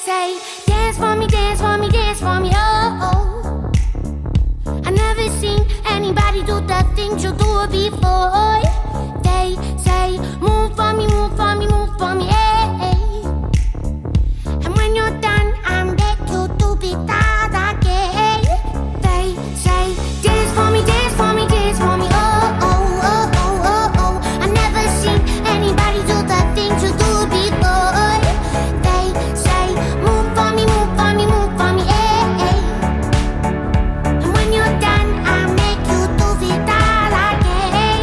say, dance for me, dance for me, dance for me, oh, oh. I never seen anybody do the things you do before. They say, move for me, move for me, move for me, hey. And when you're done, I'm back you to be that again. They say, dance for me, dance for me, dance for me, oh, oh, oh, oh, oh, oh. I never seen anybody do the things you do before. They say, move for me, move for me, move for me, hey. And when you're done, I'll make you do it all again.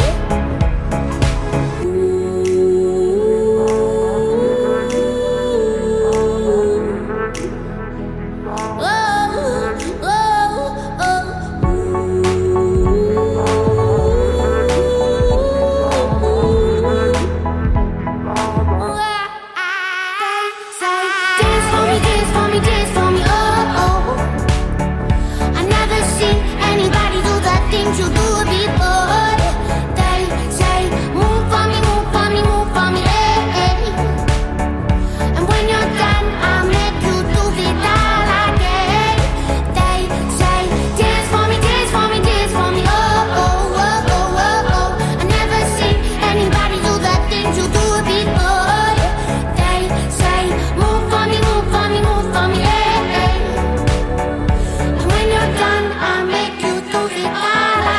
You do it before. They say, move for me, move for me, move for me, hey. And when you're done, I'll make you do it all again. They say, dance for me, dance for me, dance for me, oh, oh, oh, oh, oh, oh. I never seen anybody do the things you do it before. They say, move for me, move for me, move for me, hey. And when you're done, I'll make you do it all.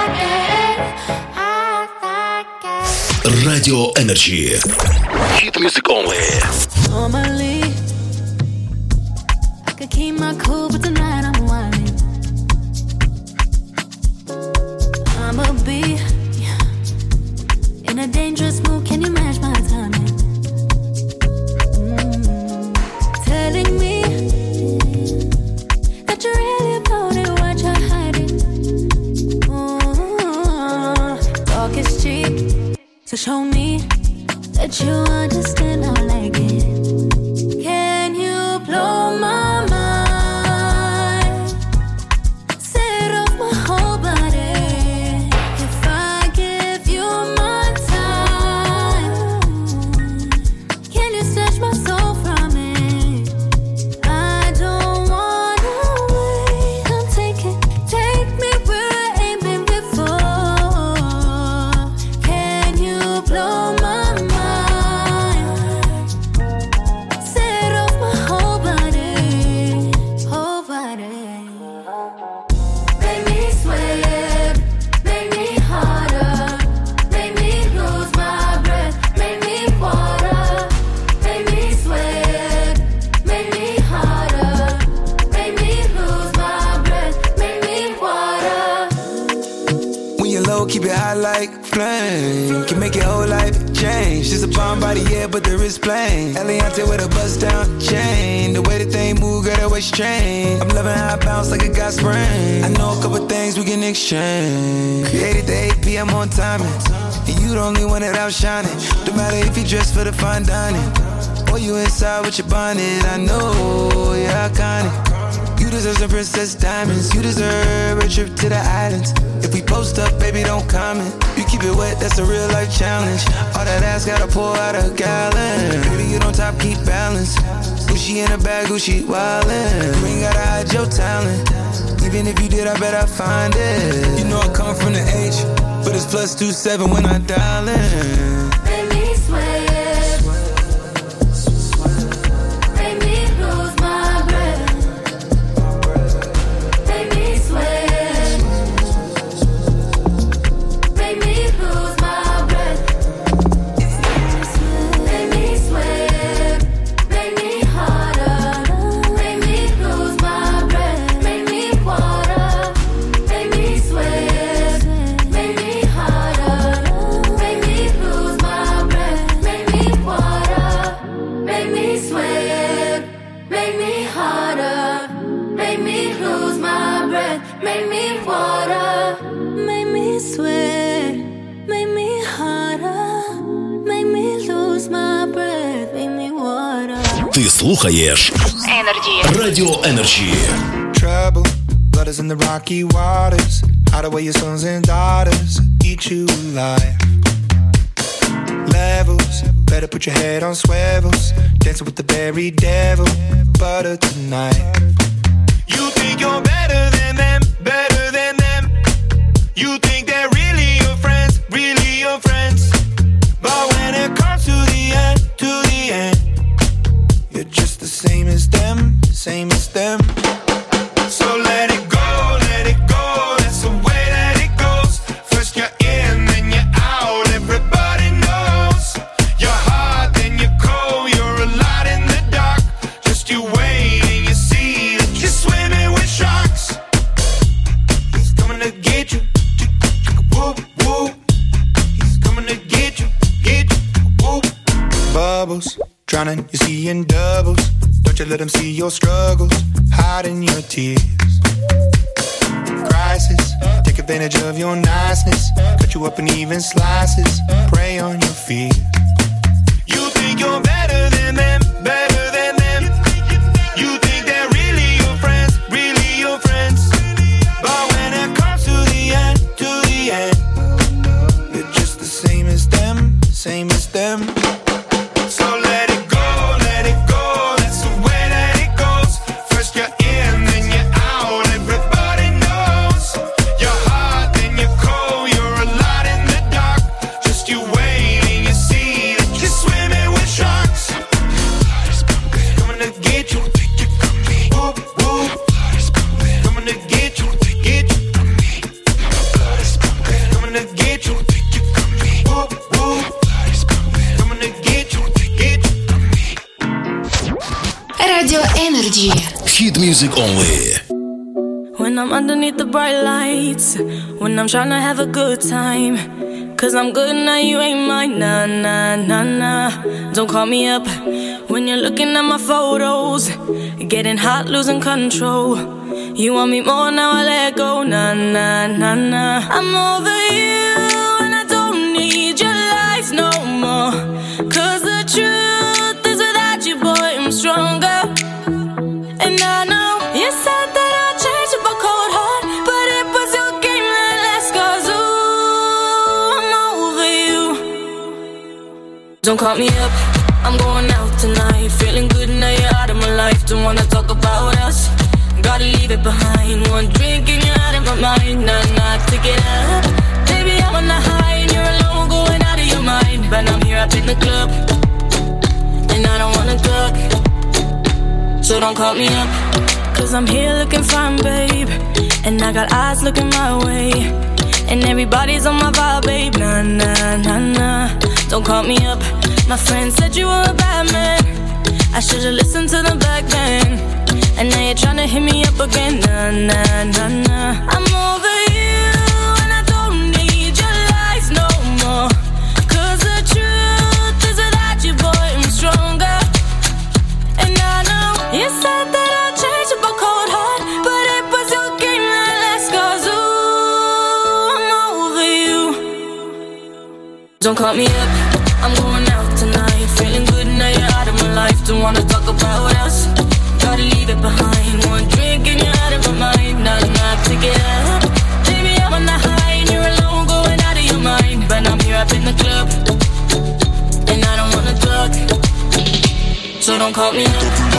Radio Energy. Hit music only. Normally, I could keep my cool, but tonight I'm whining. I'ma be in a dangerous mood. Can you match my timing? Telling me that you're really about it, what you're hiding. Talk is cheap. So show me that you understand, I like it. Can you blow my mind? Set off my whole body. If I give you my time, can you snatch my soul from it? I don't wanna wait. Come take me where I ain't been before. Blow my mind, set off my whole body, whole body. Make me sweat, make me harder, make me lose my breath, make me water, make me sweat, make me harder, make me lose my breath, make me water. When you're low, keep it high like flame. Can make your whole life change. Just a bomb body, yeah, but the wrist plain. Eliante with a bust down chain. The way that they move, girl, that way strange. I'm loving how I bounce like it got sprain. I know a couple things we can exchange. Created the 8 p.m. on timing, and you the only one that outshine it. No matter if you dress for the fine dining or you inside with your bonnet, I know you're iconic. You deserve some princess diamonds. You deserve a trip to the islands. If we post up, baby, don't comment. You keep it wet, that's a real life challenge. All that ass gotta pour out a gallon. Baby, you don't top, keep balance. Gucci in a bag, Gucci wildin'. You ain't gotta hide your talent. Even if you did, I bet I find it. You know I come from the H, but it's +27 when I dial in. Make me sweat. Ти слухаєш Radio Energy. Trouble, blood is in the rocky waters. Hide away your sons and daughters, eat you alive. Levels, better put your head on swivels. Dancing with the very devil, butter tonight. You think you're better than them, better than them. You think they're really your friends, really your friends. But when it comes to the end, you're just the same as them, same as them. So let it go, that's the way that it goes. First you're in, then you're out, everybody knows. You're hot, then you're cold, you're a lot in the dark. Just you wait and you see that you're swimming with sharks. He's coming to get you, whoop, whoop. He's coming to get you, whoop. Bubbles, drowning, you see in doubles. Don't you let them see your struggles, hiding your tears. Crisis, take advantage of your niceness. Cut you up in even slices, prey on your fears. You think you're better than them, better than them. You think they're really your friends, really your friends. But when it comes to the end, you're just the same as them, same as them. So let it go, that's the way that it goes. First you're in, then you're out, everybody knows. You're hot, then you're cold, you're a lot in the dark. Just you wait and you see that you're swimming with sharks. Coming to get you, whoop, whoop. Coming to get you, coming to get you, whoop, whoop. Coming to get you. Radio Energy. Hit music only. When I'm underneath the bright lights, when I'm trying to have a good time, 'cause I'm good now, you ain't mine, nah, nah, nah, nah. Don't call me up when you're looking at my photos, getting hot, losing control. You want me more, now I let go, nah, nah, nah, nah. I'm over you and I don't need your lies no more, 'cause the truth is without you, boy, I'm stronger. And I know you said that I'd change up a cold heart, but it was your game that last, 'cause ooh, I'm over you. Don't call me up, I'm going out tonight, feeling good now you're out of my life. Don't wanna talk about us, gotta leave it behind. One drink and you're out of my mind, nah, nah, take it up. Baby, I'm on the high and you're alone, going out of your mind. But I'm here up in the club, and I don't wanna talk, so don't call me up, 'cause I'm here looking fine, babe, and I got eyes looking my way, and everybody's on my vibe, babe, nah, nah, nah, nah. Don't call me up, my friend said you were a bad man, I should've listened to them back then, and now you're trying to hit me up again, nah, nah, nah, nah. I'm over you and I don't need your lies no more, 'cause the truth is without you, boy, I'm stronger. And I know you said that I'd change up a cold heart, but it was your game that last, 'cause ooh, I'm over you. Don't call me up, I'm going out tonight, feeling good now you're out of my life. Don't wanna talk about us, gotta leave it behind. One drink and you're out of my mind, nah, nah, take it up. Baby, I'm on the high and you're alone, going out of your mind. But I'm here up in the club, and I don't wanna talk, so don't call me up.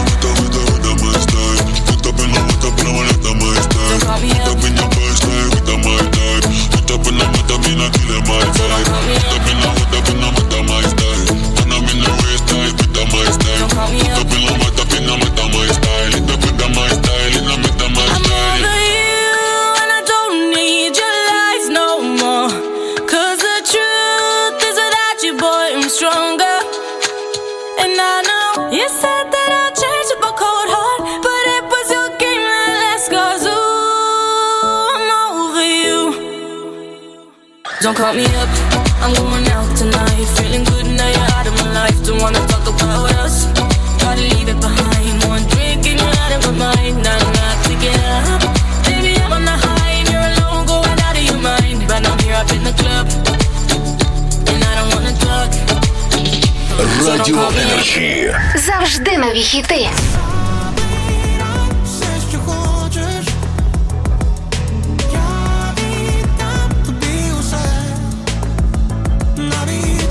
Stronger, and I know you said that I'd change up a cold heart, but it was your game that last, 'cause ooh, I'm over you. Don't call me up, I'm going out tonight, feeling good now you're out of my life. Don't wanna talk about us, gotta leave it behind. One drink and you're out of my mind, nah, nah, take it up. Baby, I'm on the high and you're alone, going out of your mind. But I'm here up in the club, and I don't wanna talk. Radio Energy. Завжди нові хіти.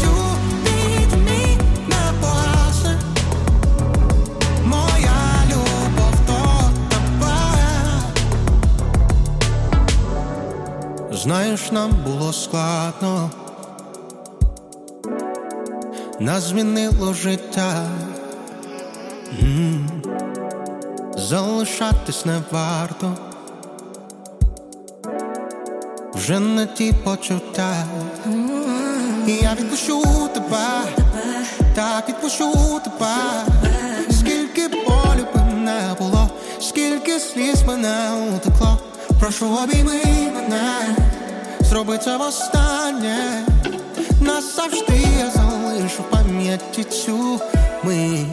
Моя любов. Знаєш, нам було складно, нас змінило життя. Залишатись не варто, вже не ті почуття. І я відпущу тебе, так відпущу тебе. Скільки болю б не було, скільки сліз мене утекло. Прошу, обійми мене, зроби це востаннє. Назавжди я залишу в пам'яті цю мить.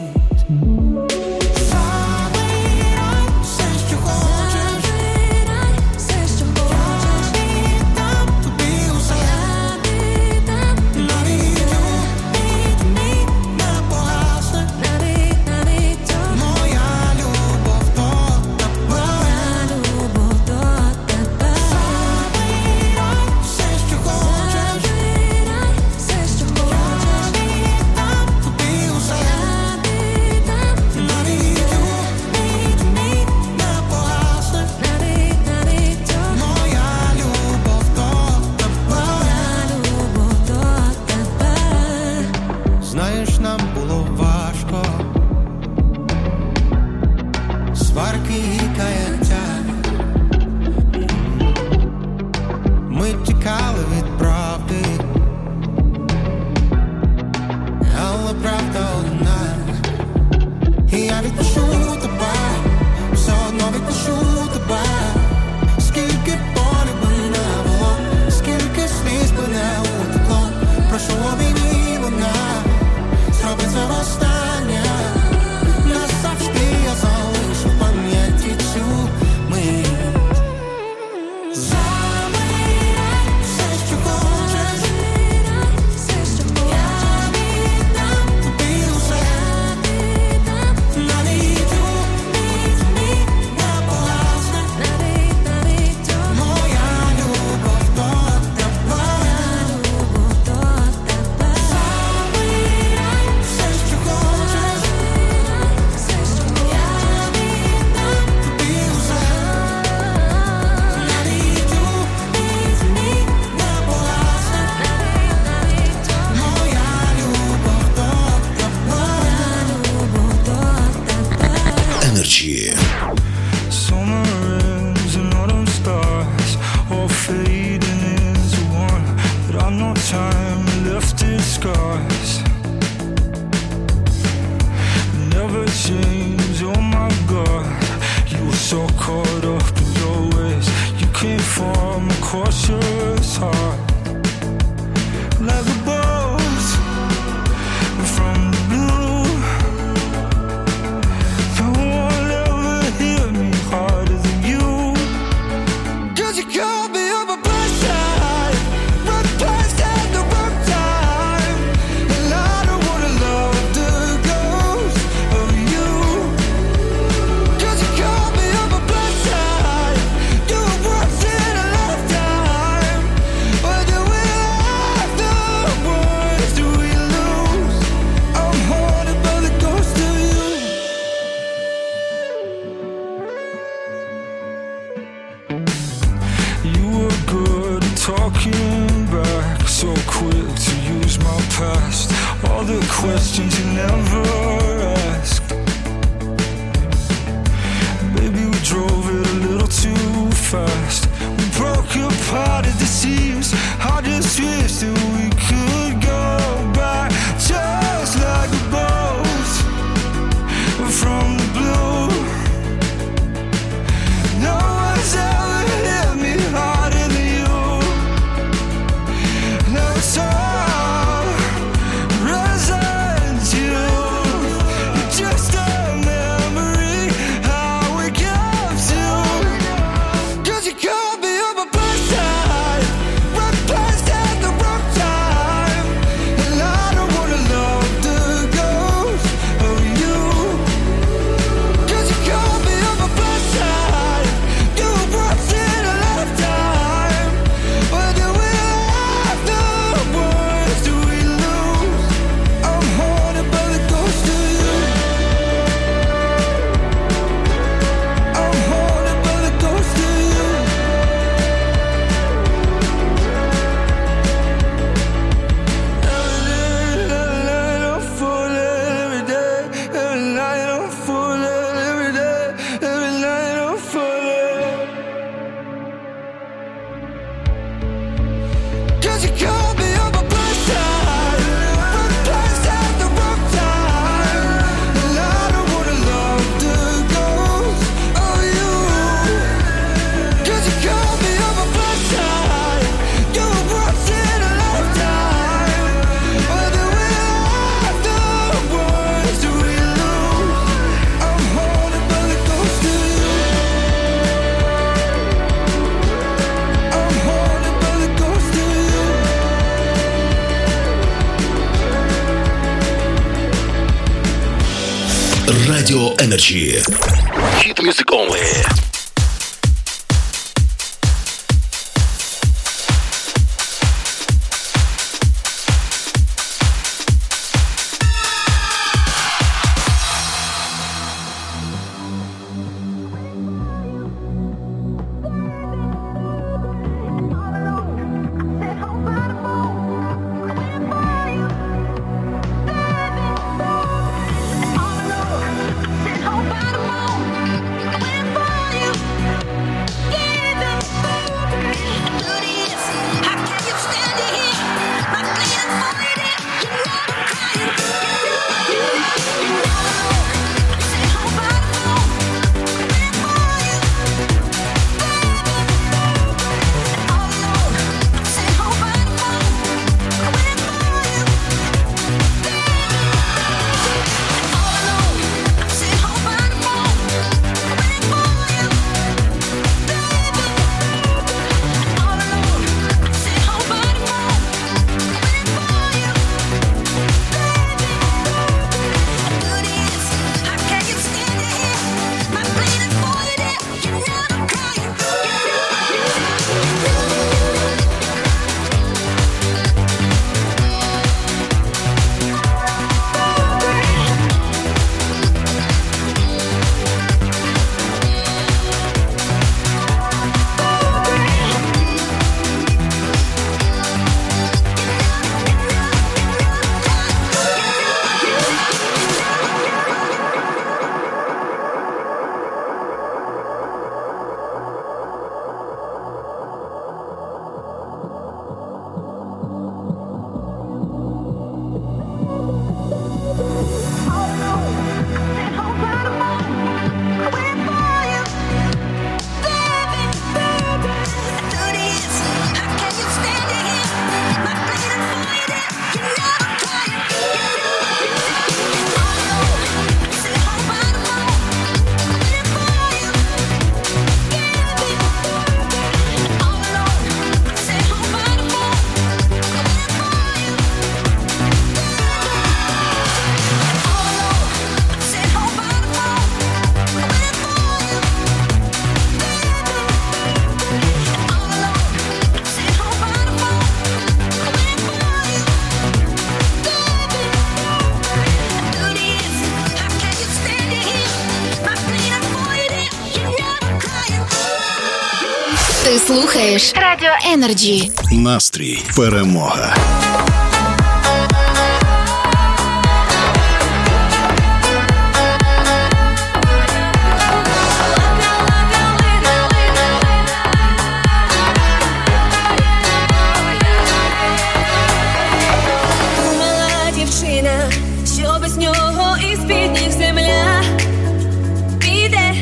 Radio Energy. Hit music only. Ти слухаєш Радіо Energy. Настрій перемога. Думала дівчина, що без нього із під ніг земля піде,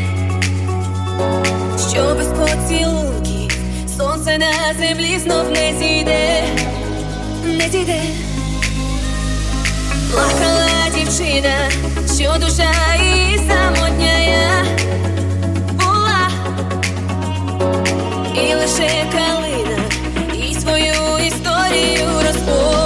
що без поцілунків сонце на землі знов не зійде, не зійде. Плакала дівчина, що душа її самотня була, і лише калина їй свою історію розповіла.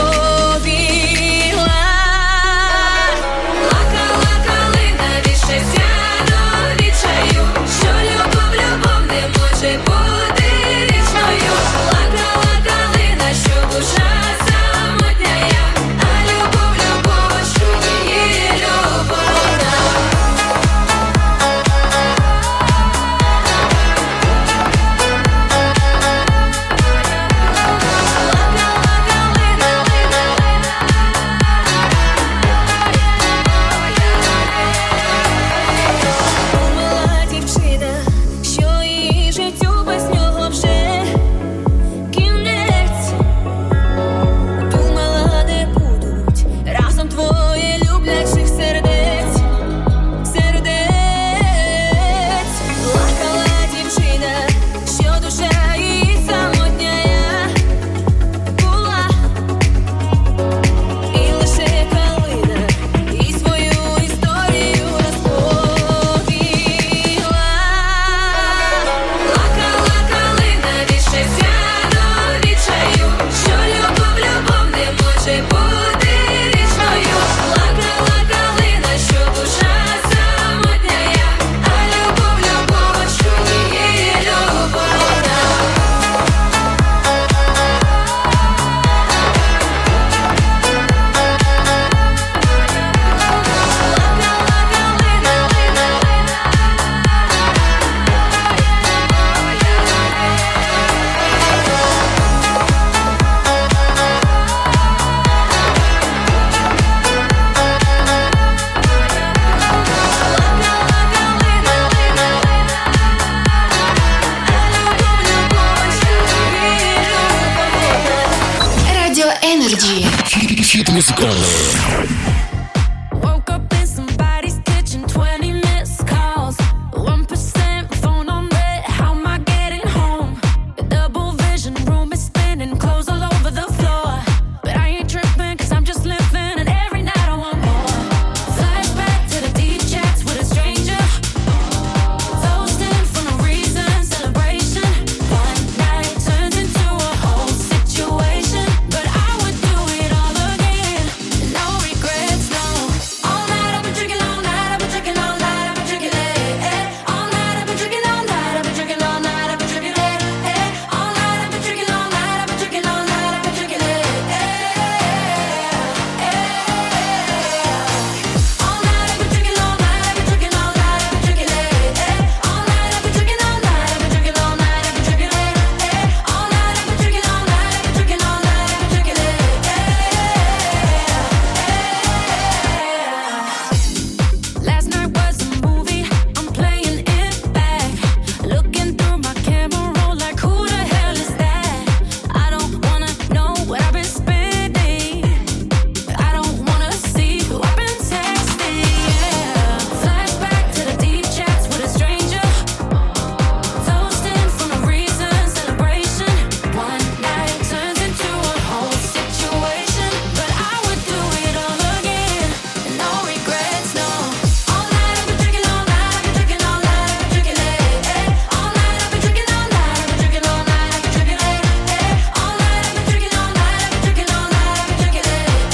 Плакала калина від щастя до відчаю, що любов не може бути вічною. Плакала калина, що душа самотня, а любов, що її любов. Hit Music Only. Woke up in somebody's kitchen, 20 missed calls, 1% phone on red. How am I getting home? The double vision room is spinning, clothes all over the floor. But I ain't tripping, cause I'm just living, and every night I want more. Flashback to the deep chats with a stranger, toasting for no reason, celebration. One night turns into a whole situation, but I would do it all again. No regrets, no. All night I've been drinking, all night I've been drinking, all night I've been drinking, all night I've been drinking, all night I've been drinking, all night I've been drinking, all night I've been drinking, all night I've been drinking, all night I've been drinking, all night I've been drinking, all night I've been drinking, all night I've been drinking, all night I've been drinking, all night I've been drinking, all night I've been drinking, all night I've been drinking, all night I've been drinking, all night I've been drinking, all night I've been drinking. Last night was a movie, I'm playing it back, looking through my camera roll like who the hell is that? I don't wanna know what I've been spending, I don't wanna see who I've been texting, yeah. Flashback to the deep chats with a stranger, toasting for no reason, celebration. One night turns into a whole situation, but I would do it all again, and no regrets, no. All night I've been drinking, all night I've been drinking, all night I've been drinking, all night I've been drinking, all night I've been drinking, all night I've been drinking, all night I've been drinking, all night I've been drinking, all night I've been drinking, all night,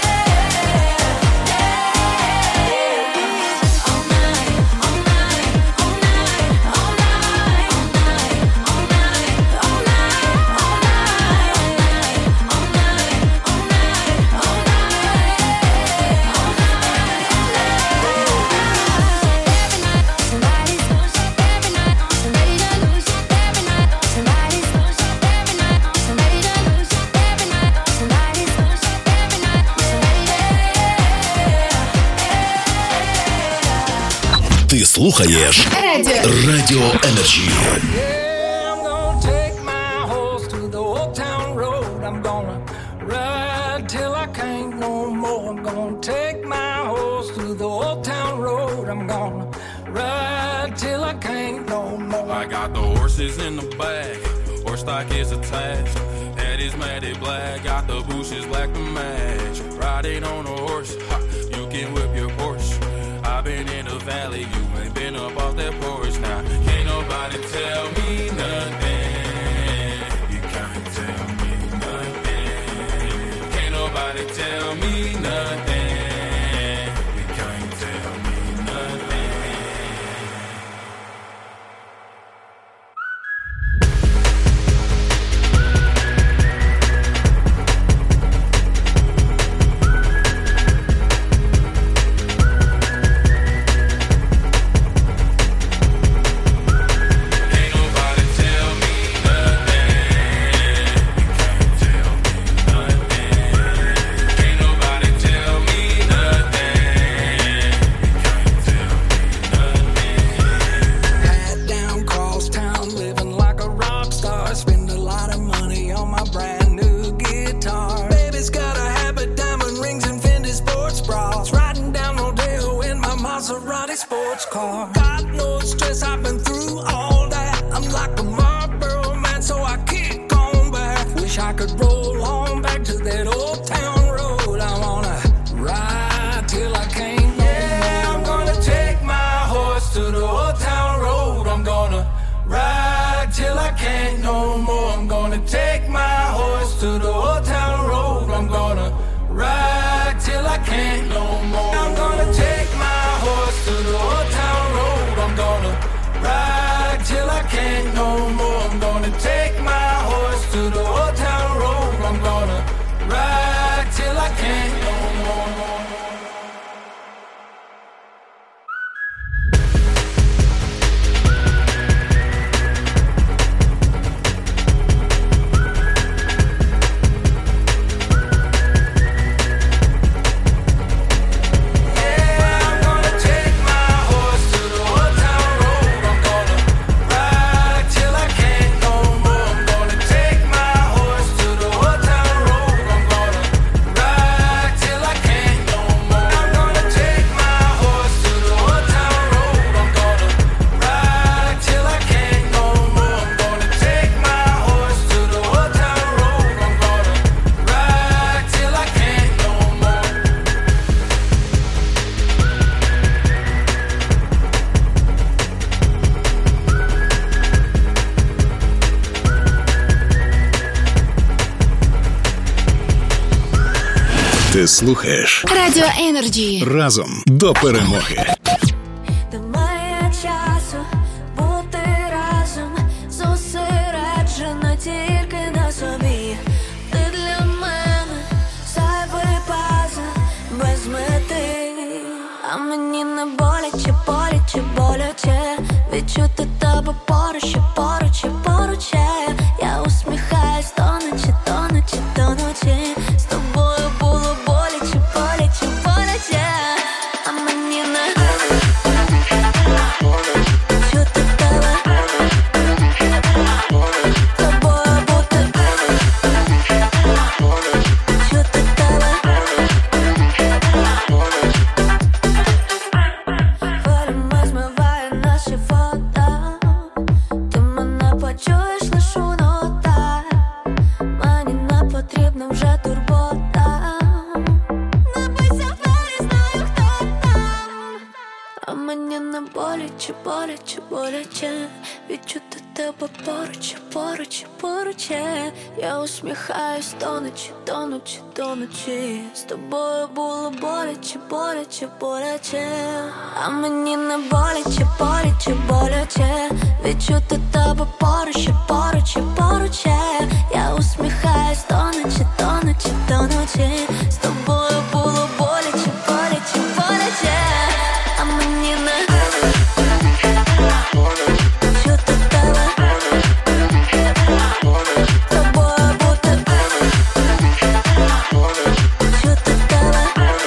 Ти слухаєш Радіо Energy. Yeah, I'm gonna take my horse to the old town road. I'm gonna ride till I can't no more. I'm gonna take my horse to the old town road. I'm gonna ride till I can't no more. I got the horses in the back, horse stock is attached. Head is matted black, got the bushes black to match. Riding on a horse, ha, you can whip your Porsche. I've been in the valley, you ain't been up off that porch. Now, can't nobody tell me nothing. You can't tell me nothing. Can't nobody tell me nothing. You can't tell me nothing. Sports car. Got no stress, I've been through all that. I'm like a Marlboro man, so I kick on back. Wish I could roll on back to that old town road. I wanna ride till I can't no more. I'm gonna take my horse to the old town road. I'm gonna ride till I can't no more. I'm gonna take my horse to the old town road. I'm gonna ride till I can't no more. I'm gonna take my horse to the old town road. I'm gonna ride till I can't no more. I'm gonna take my horse to the old town road. I'm gonna ride till I can't no more. Yeah, Ти слухаєш Радіо Енерджі. Разом до перемоги. Немає часу бути разом, зосереджена тільки на собі. Ти для мене зайвий пазл без мети. А мені не боляче, боляче, боляче відчути тебе поруч, поруч, поруч. Я усміхаюсь до ночі, до ночі, до ночі. З тобою було боляче, боляче, боляче. А мені не чути тебе, з тобою бути, чути тебе. Хвилями змиває наші фото. Ти мене почуєш лиш у нотах. Мені не потрібна вже турбота. Не бийся, двері, знаю, хто там. А мені не боляче, боляче, боляче відчути тебе поруч, поруч, поруч. Я усміхаюсь до ночі, до ночі, до ночі. З тобою було боляче, боляче, боляче. А мені не боляче, боляче, боляче відчути тебе поруч, поруч, поруч. Я усміхаюсь до ночі, до ночі, до ночі. З тобою було боляче, боляче, боляче. А мені не чути тебе, з тобою бути, чути тебе.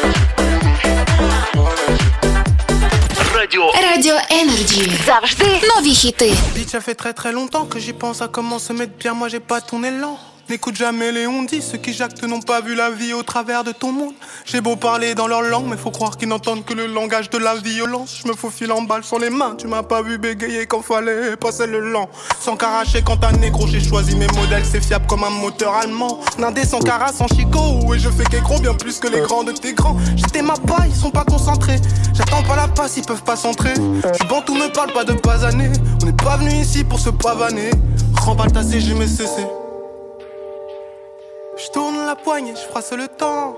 Радіо Енерджі. Завжди нові хіти. Bitch, ça fait très très longtemps que j'y pense à comment se mettre bien. Moi j'ai pas ton élan. N'écoute jamais les on-dit. Ceux qui jactent n'ont pas vu la vie au travers de ton monde. J'ai beau parler dans leur langue, mais faut croire qu'ils n'entendent que le langage de la violence. Je me faufile en balle sur les mains. Tu m'as pas vu bégayer quand fallait passer le lent. Sans caracher quand un négro, j'ai choisi mes modèles. C'est fiable comme un moteur allemand. Nindé sans cara, sans chicot. Et je fais qu'écro bien plus que les grands de tes grands. J'étais ma paille, ils sont pas concentrés. J'attends pas la passe, ils peuvent pas centrer. Tu bantou me parle pas de basaner. On n'est pas venu ici pour se pavaner. Remballe ta CG, mais cessé. Je tourne la poignée, je froisse le temps.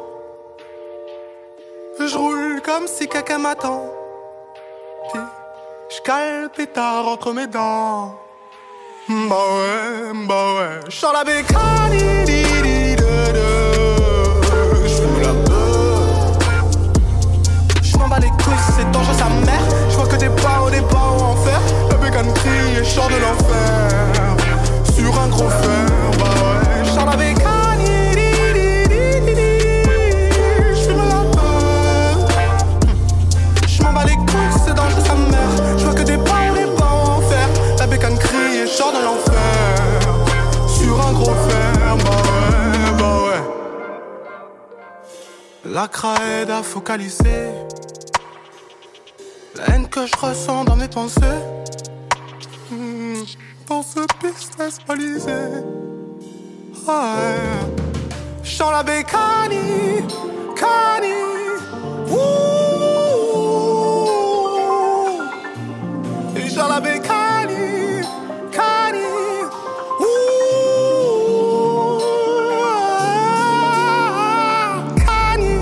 Je roule comme si quelqu'un m'attend. Puis je cale le pétard entre mes dents. Bah ouais. Je sors la bécane. Je fume la peur. Je m'en bats les couilles, c'est dangereux sa mère. Je vois que des barreaux en fer. La bécane crie et je sors de l'enfer. Sur un gros fer, bah ouais. Je sors la bécane. C'est dangereux sa mère. Je vois que des barreaux en fer. La bécane crie et sort de l'enfer. Sur un gros fer, bah ouais. La craie à focaliser la haine que je ressens dans mes pensées. Dans ce business balisé. Ouais. Je sens la bécane. Cani. Dans la bécane, cani, cani,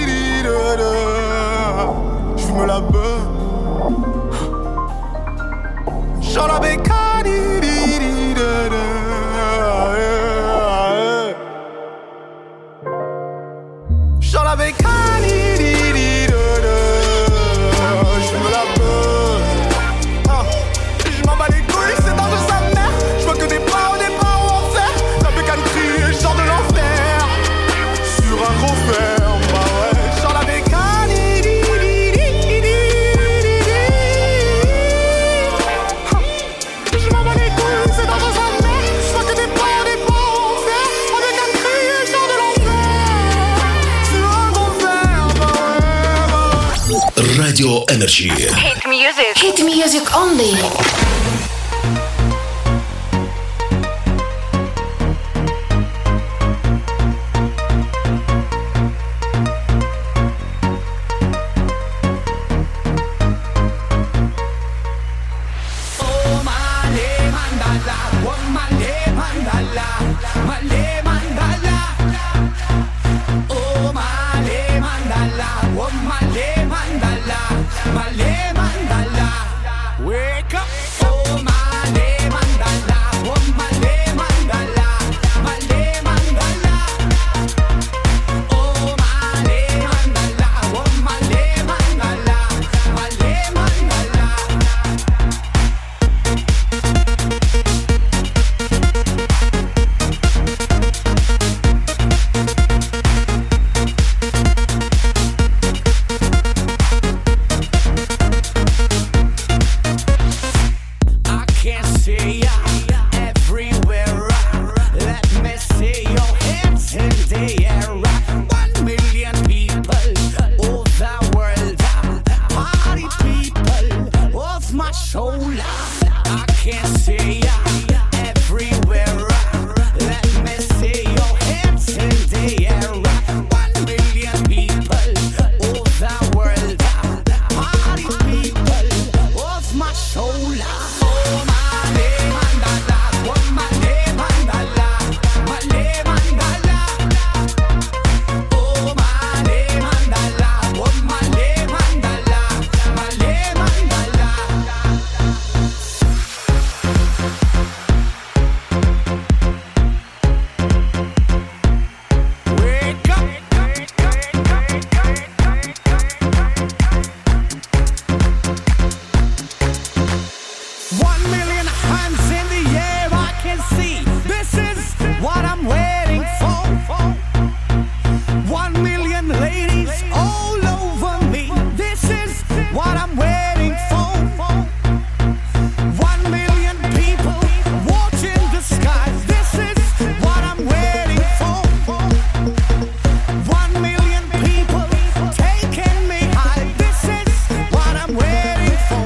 j'fume la beuh. Dans la bécane, dans la bécane, j'fume la beuh. Radio Energy. Hit music. Hit music only. Oh, my I can see ya everywhere. Let me see your hands in the air. 1 million people of the world, party people of my soul. Oh male mandala, oh male mandala, male mandala. Oh male mandala, oh male mandala, male mandala. Wake up. 1 million hands in the air, I can see. This is what I'm waiting for. 1 million ladies all over me. This is what I'm waiting for. 1 million people watching the sky. This is what I'm waiting for. 1 million people taking me high. This is what I'm waiting for.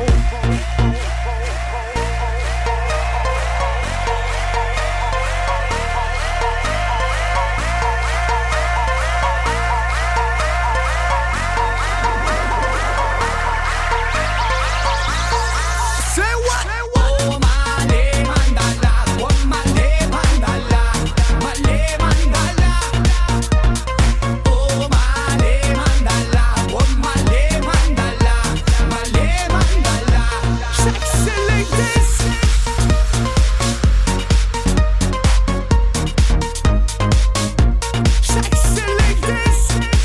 Say what? Oh male mandala, oh male mandala, male mandala. Oh male mandala, oh male mandala, male mandala. Sexy ladies. Sexy ladies.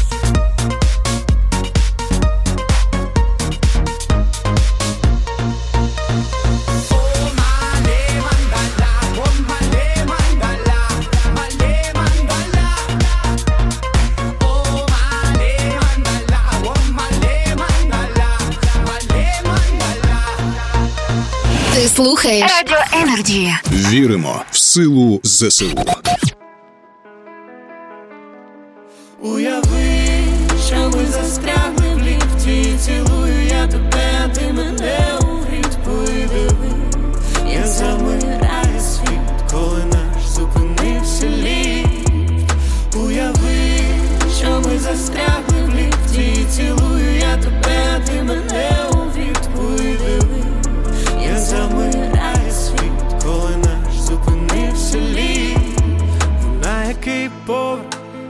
Oh male mandala, oh male mandala, male mandala. Oh male mandala, oh male mandala, male mandala. Ти слухаєш Радіо Енерджі. Віримо в силу ЗСУ. Уяви, що ми застрягли в ліфті. Цілую я тебе, а ти мене у гріт. Подиви, я замираю світ, коли наш зупинився ліфт. Уяви, що ми застрягли в ліфті. Цілую я тебе, а ти мене у гріт. Подиви, я замираю світ, коли наш зупинився ліфт. На який поверх?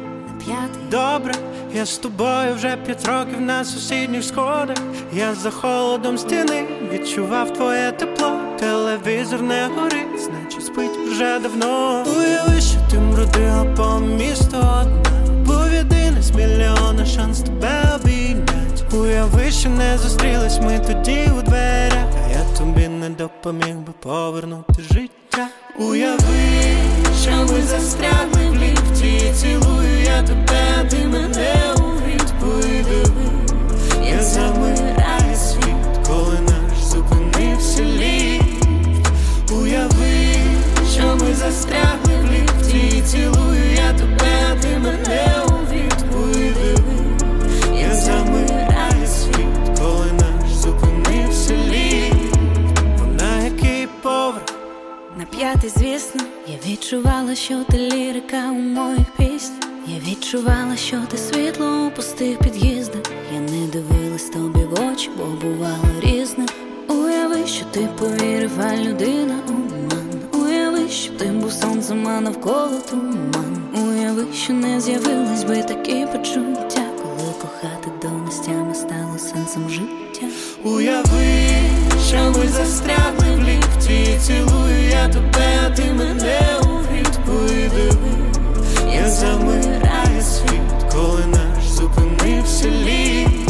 Добре, я з тобою вже 5 років на сусідніх сходах. Я за холодом стіни відчував твоє тепло. Телевізор не горить, значить спить вже давно. Уяви, що ти бродила по місту одна. Був єдиний з мільйона шанс тебе обійнять. Уяви, що не зустрілись ми тоді у дверях, а я тобі не допоміг би повернути життя. Уяви, що ми застрягли в ліфті. Цілую я тебе, а ти мене у гріт. Подиви, я замираю світ, коли наш зупинився ліфт. Уяви, що ми застрягли в ліфті. Цілую я тебе, а ти мене у гріт. Подиви, я замираю світ, коли наш зупинився ліфт. На який поверх? На 5-й, звісно, я відчувала, що ти лірика у моїх піснях. Я відчувала, що ти світло у пустих під'їздах. Я не дивилась тобі в очі, бо бувало різне. Уяви, що ти повірив, а людина обман. Уяви, що ти був сонцем, а навколо туман. Уяви, що не з'явились би такі почуття, коли кохати до нестями стало сенсом життя. Уяви, що ми застрягли в ліфті. Цілую я тебе, а ти мене у гріт. Подиви, я замираю світ, коли наш зупинився ліфт.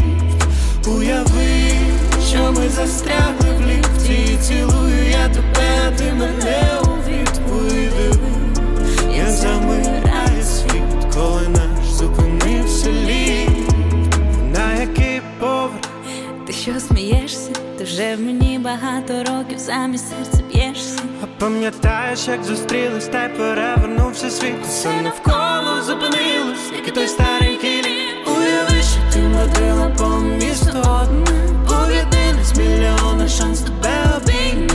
Уяви, що ми застрягли в ліфті. Цілую я тебе, а ти мене у гріт. Подиви, я замираю світ, коли наш зупинився ліфт. На який поверх? Ти що смієшся? Ти вже в мені багато років, замість серця б'єшся. А пам'ятаєш, як зустрілись, та й перевернувся світ. Все навколо зупинилось, як і той старенький ліфт. Уяви, що ти бродила по місту одна. Був єдиний з мільйона шанс тебе обійняти.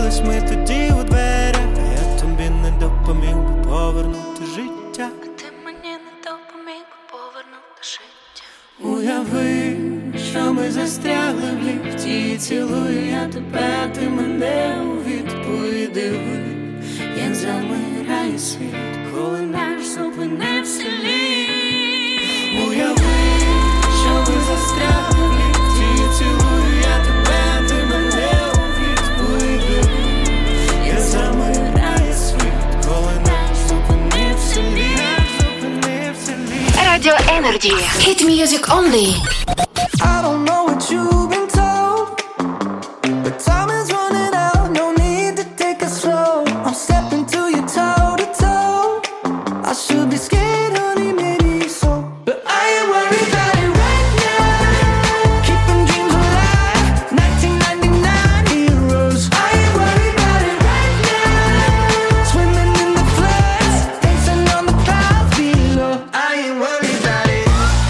зустрілись ми тоді у дверях, а я тобі не допоміг би повернути життя. Ти мені не допоміг би повернути життя. Уяви, що ми застрягли в ліфті, цілую я тебе, ти мене у відповідь. Диви, як замирає світ, коли наш зупинився літ. Уяви, що ми застрягли в ліфті, цілую я тебе, ти мене у відповідь. Як замирає світ, коли наш зупинився літ. Radio Energy. Hit music only. I don't know what you've been told, but time is running out, no need to take it slow. I'm stepping to you toe to toe. I should be scared, honey, maybe so, but I ain't worried about it right now. Keeping dreams alive, 1999 heroes. I ain't worried about it right now. Swimming in the floods, dancing on the clouds below. I ain't worried about it.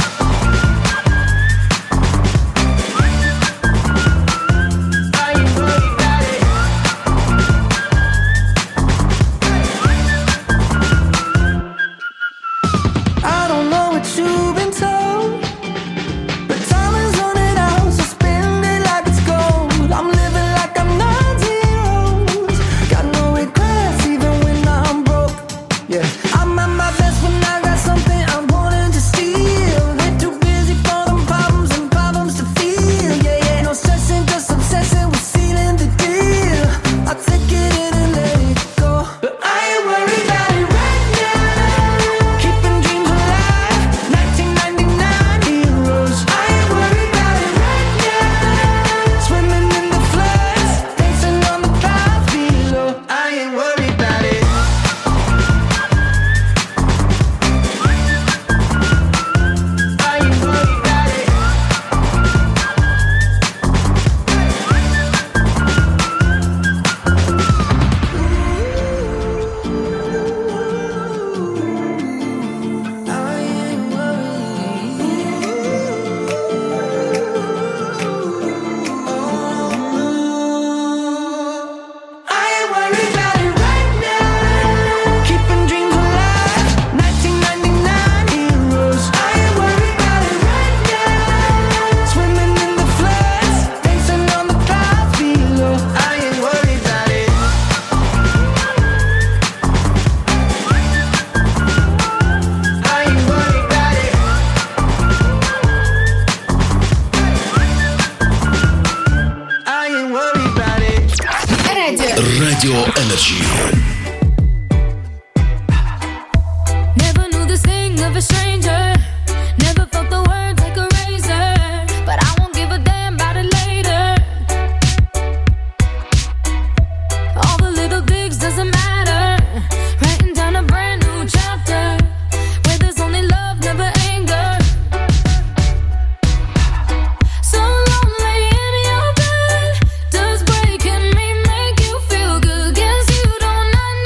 I don't know what you've been told, but time is running out, so spend it like it's gold. I'm living like I'm not zeros. Got no regrets even when I'm broke. Yeah, I'm at my best when I got something I wanted to steal. They're too busy for them problems and problems to feel. Yeah, yeah, no stressing, just obsessing with sealing the deal. I take it in and let it go, but I ain't worried about it right now. Keeping dreams alive, 1999 heroes. I ain't worried about it right now. Swimming in the floods, dancing on the clouds below. I ain't worried about it. I ain't worried about it. I ain't worried about it right now. Keeping dreams alive, 1999 heroes. I ain't worried about it right now. Swimming in the floods, dancing on the clouds below. I ain't worried about it. I ain't worried about it. I ain't worried about it. Radio Energy. Never knew this thing of a stranger. Never felt the words like a razor. But I won't give a damn about it later. All the little digs doesn't matter. Writing down a brand new chapter where there's only love, never anger. So lonely in your bed. Does breaking me make you feel good? Guess you don't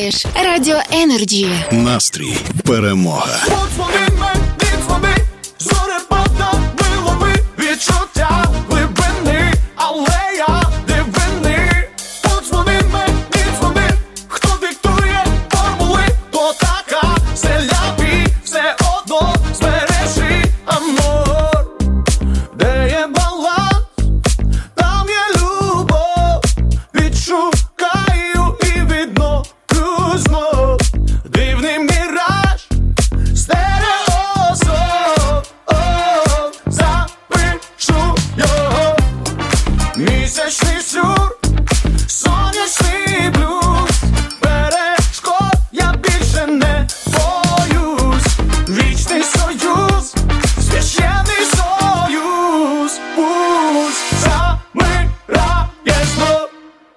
слухаєш Радіо Енерджі. Настрій, перемога. Подзвони мені, дзвони, зорепада вилови, відчуття глибини, алея дивини. Подзвони мені, дзвони, хто диктує формули, то така селябі, все одно збережи амор. Де є баланс, там є любов, відшукаю і відновлю знов. Дивний міраж, стереозон, запишу його. Місячний сюр, сонячний блюз, перешкод я більше не боюсь. Вічний союз, священний союз, пусть замирає знов.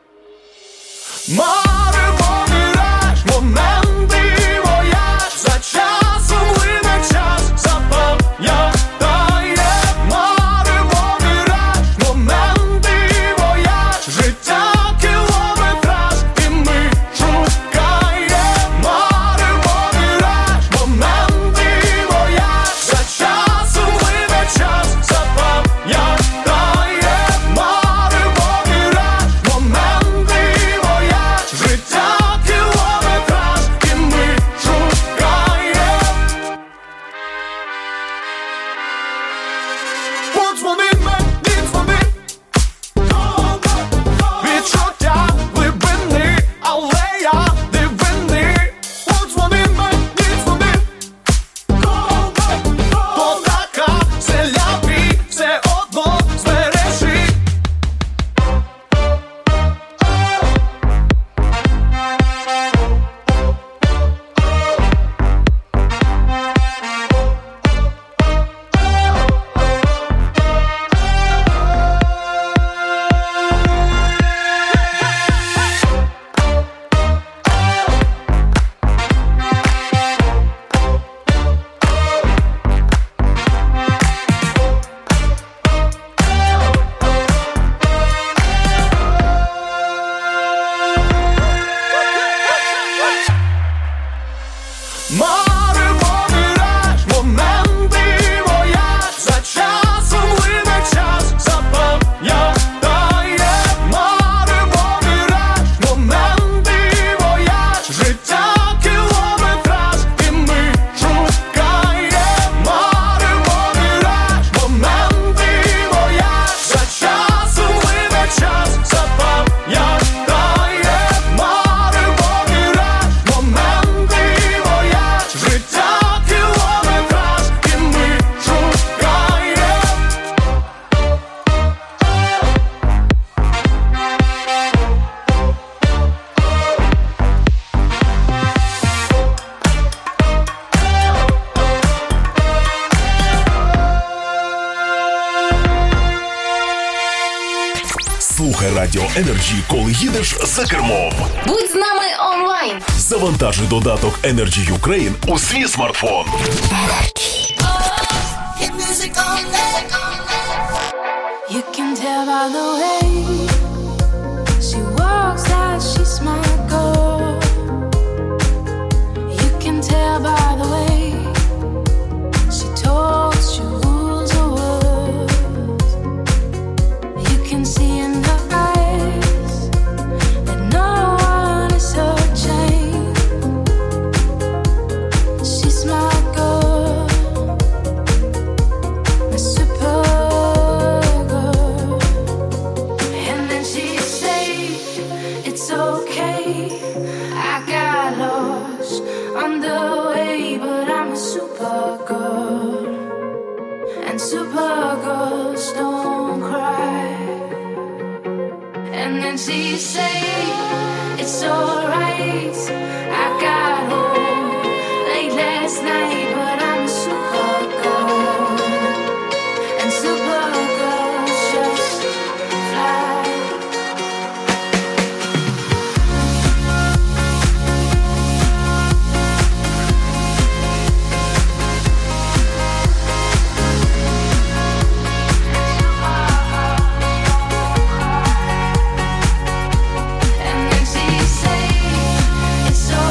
Маримо міраж, моменти вояж, за часом лине час, запам'ятає. Маримо міраж, моменти вояж, життя кілометраж, і ми шукаємо. Маримо міраж, моменти вояж, за часом лине час, запам'ятає. Маримо міраж, моменти вояж, життя кілометраж, і ми шукаємо. Подзвони мені, дзвони, відчуття глибини, алея дивини. Подзвони мені, дзвони, то така селябі, все одно збережи. Маримо міраж, моменти вояж, за часом лине час, запам'ятає. Маримо міраж, моменти вояж, життя кілометраж, і ми шукаємо. Маримо міраж, моменти вояж, за часом лине час, запам'ятає. Маримо міраж, моменти вояж, життя кілометраж, і ми шукаємо. Слухай Радіо Енерджі, коли їдеш за кермом. Будь з нами онлайн. Завантажуй додаток Energy Ukraine у свій смартфон. You can tell by the way she walks that she's my girl. You can tell by the way she talks, she rules her words. You can see in her eyes that no one is her chain. She's my girl, my super girl. And then she say it's okay, I got lost on the way, but I'm a super girl, and super girls don't cry. And then she say it's alright, I got home late last night, but I'm a super girl, and super girls just fly. And then she say it's alright.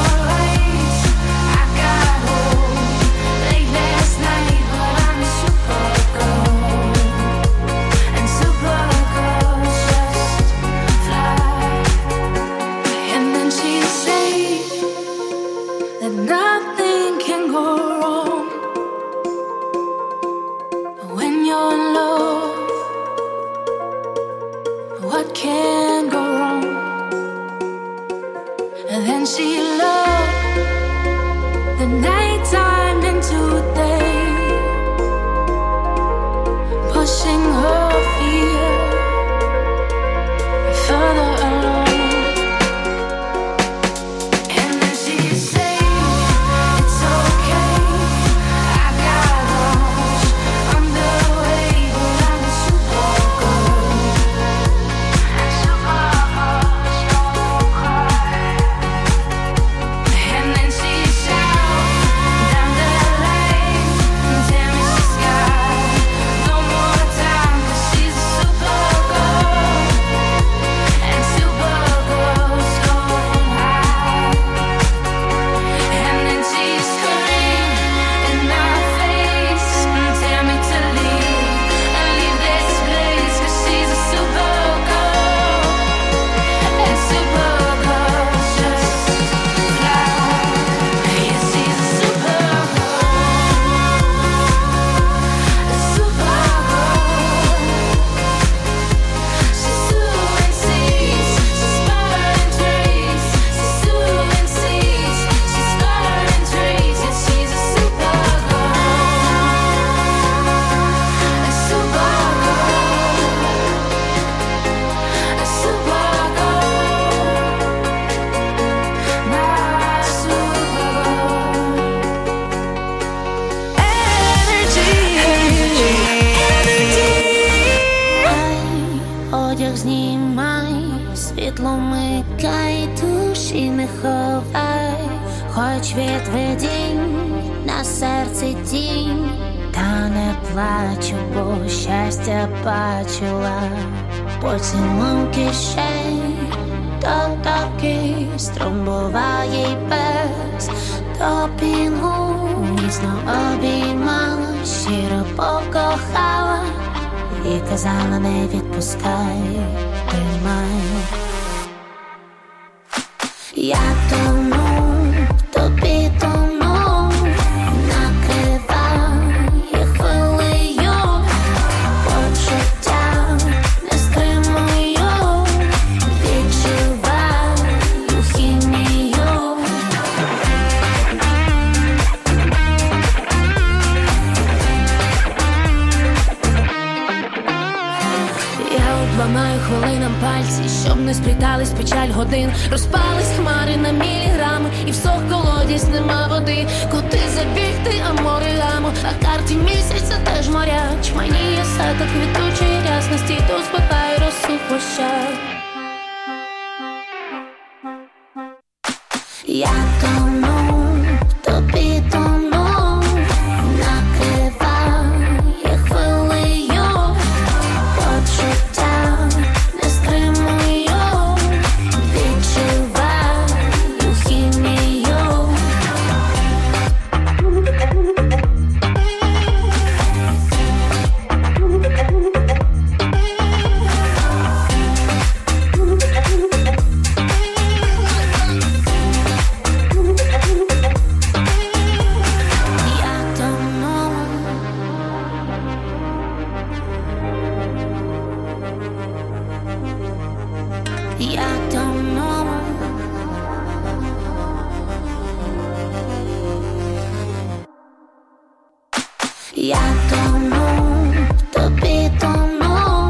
одяг знімай, світло микай, душі не ховай, хоч від видінь на серці тінь, та не плачу, бо щастя бачила. Поцілунки кишень, то такий струм буває й без допінгу. Міцно обіймала, щиро покохала і казала не відпускай, тримай. Я тону, тобі тону, накриває хвилею, почуття не стримую, відчуваю хімію. Я обламаю хвилинам пальці, щоб не сплітались печаль годин. Розпались хмари на міліграми, і всох колодязь нема води. Куди забігти, а море гамо, а карті місяця теж моря. Чманіє садок квітучої рясності, то спихає росу площа. Я тону, тобі тону, накриває хвилею, почуття не стримую, відчуваю хімію. Я тону. Я тону, тобі тону,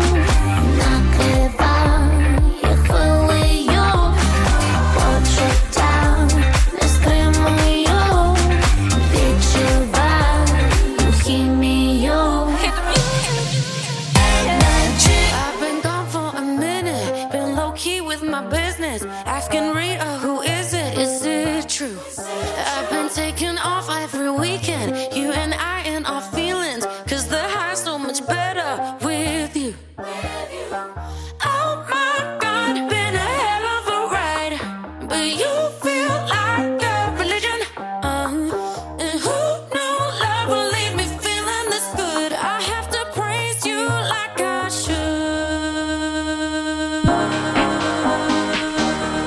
накриває хвилею, почуття не стримую, відчуваю хімію. I've been gone for a minute, been low-key with my business, asking Rita, who is it? Is it true? I've been taking off every weekend, you and I in our feelings, 'cause the high's so much better with you. Oh my God, been a hell of a ride, but you feel like a religion. And who knew love would leave me feeling this good? I have to praise you like I should.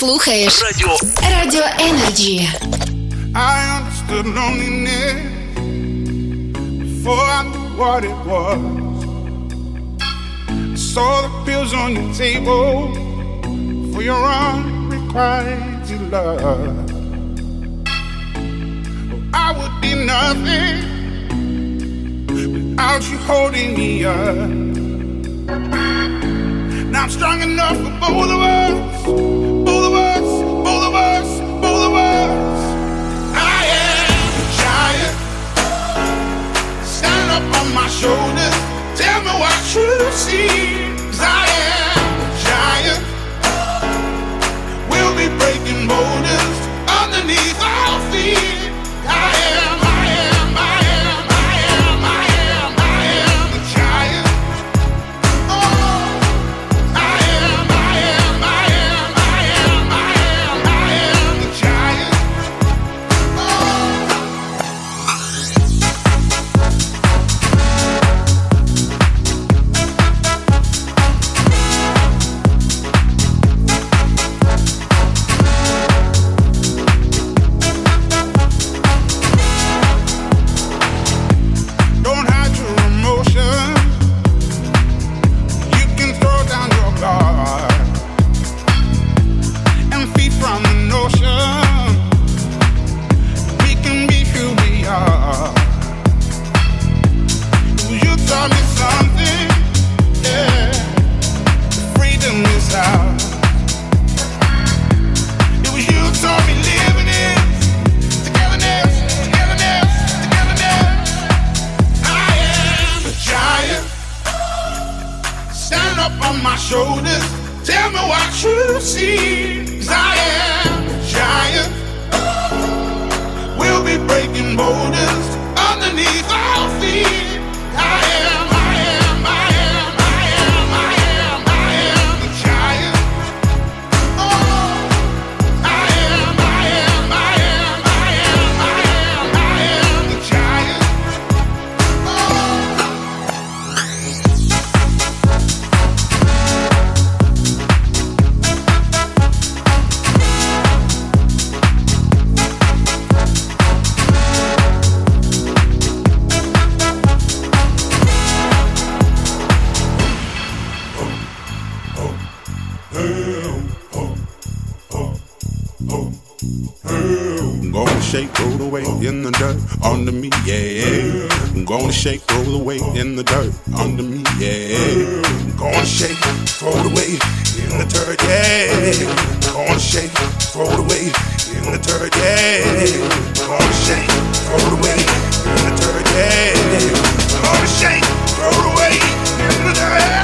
слухаєш Радіо Energy. I understood loneliness before I knew what it was. I saw the pills on your table for your unrequited love. Oh, I would be nothing without you holding me up. Now I'm strong enough for both of us, both of us, both of us, both of us. I am a giant. Stand up on my shoulders. Tell me what you see. 'Cause I am a giant. We'll be breaking boulders underneath our feet. I am, I am, I am, I am, I am, I am a giant. Oh, I am, I am, I am, I am, I am, I am a giant. Don't hide your emotions. You can throw down your guard and feed from the notion we can be who we are. You taught me something, yeah. Freedom is ours. It was you who taught me living is togetherness, togetherness, togetherness. I am a giant. Stand up on my shoulders. Tell me what you see. 'Cause I am a giant. We'll be breaking boulders underneath our feet. I am, I am, I am, I am, I am, I am a giant. Oh, I am, I am, I am, I am, I am, I am a giant. I'm gonna shake, roll away in the dirt under me, yeah. I'm gonna shake, roll away in the dirt under me, yeah. I'm gonna shake, throw it away in the dirt, yeah. I'm gonna shake, throw it away in the dirt, yeah. I'm gonna shake, throw it away in the dirt, yeah. I'm gonna shake, throw it away in the dirt.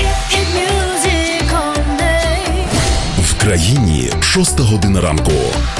В країні 6 година ранку.